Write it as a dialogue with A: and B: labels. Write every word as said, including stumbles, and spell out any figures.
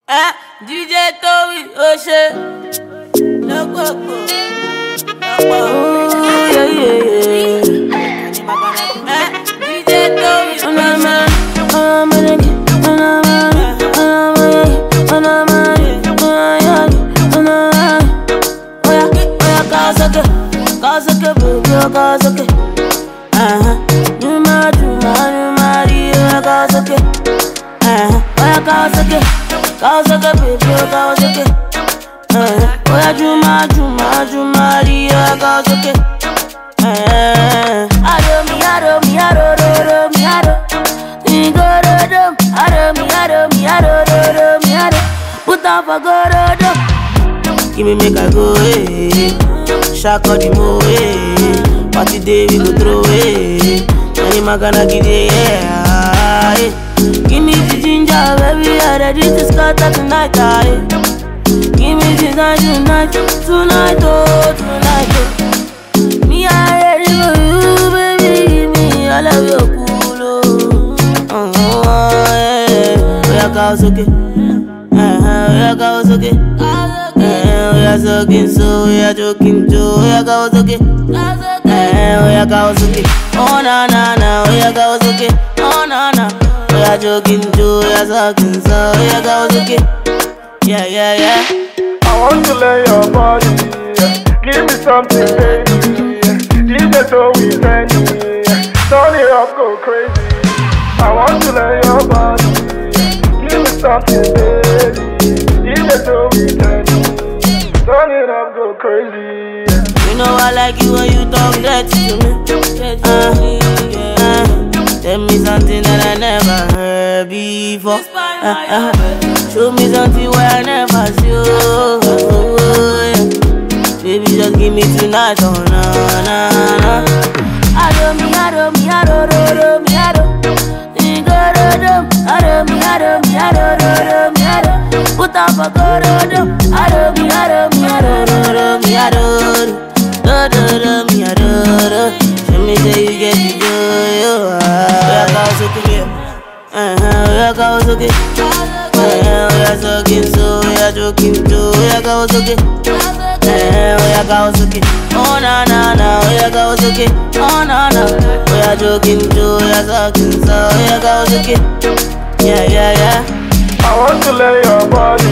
A: Eh, D J Toby, oh shit. No go go. Oh yeah yeah yeah. Eh, D J Toby, oh na man, oh man, oh na man, oh na man, oh yeah, oh na man. Oh yeah, oh yeah, Kawasaki, Kawasaki, baby, Kawasaki. Uh huh. Juma, Juma, Juma, yeah, Kawasaki. Uh huh. Oh yeah, Kawasaki. Kawasaki, baby, Kawasaki. Eh, oh yeah, Juma, Juma, Juma, yeah, Kawasaki. Eh, ado mi, ado mi, ado, ado, mi, ado. Mi go do do, ado mi, ado mi, ado, ado, mi, ado. Put on for go do do. Give me make I go, eh. Shaka di mo, eh. Party day we go throw, eh. Any magana give it, yeah. Give me the ginger, baby, I'm ready to scatter tonight, aye. Give me the night, tonight, tonight, oh, tonight, oh. Me, I'm ready for you, baby, give me all of your cool, oh. Oh, oh, yeah, we are Kawasaki. Uh-huh, we are Kawasaki. Uh-huh, we are sucking, so we are joking, too, we are Kawasaki. Uh-huh, we are Kawasaki. Oh, na, na, na, we are Kawasaki. Oh, na, na. We are joking too, we are sucking, so we are Kawasaki. Yeah, yeah, yeah.
B: I want to lay your body, give me something, baby. D J Toby, send me, turn it up, go crazy. I want to lay your body, give me something, baby. D J Toby, send me, turn it up, go crazy.
A: You know I like you when you talk that to me. Uh, uh. Tell me something that I never heard before. Uh, uh, show me something where I never see. Oh, oh, oh, yeah. Baby, just give me tonight. Oh, na, na, na. Ado mi, ado mi, ado, do, do, mi, ado. Mi, go, do, do. Ado mi, ado mi, ado, do, do, mi, ado. Put on for go, do, do. Ado mi, ado mi, ado, do, do, mi, ado. Do, do, do, mi, ado, do. Show me say you get the joy, we are Kawasaki, uh-huh, we are Kawasaki. Uh-huh, we are sucking, so we are joking too, we are Kawasaki. Uh-huh, we are Kawasaki. Oh na na na, we are Kawasaki. Oh na na, we are joking too, we are sucking, so we are Kawasaki. Yeah yeah yeah.
B: I want to lay your body,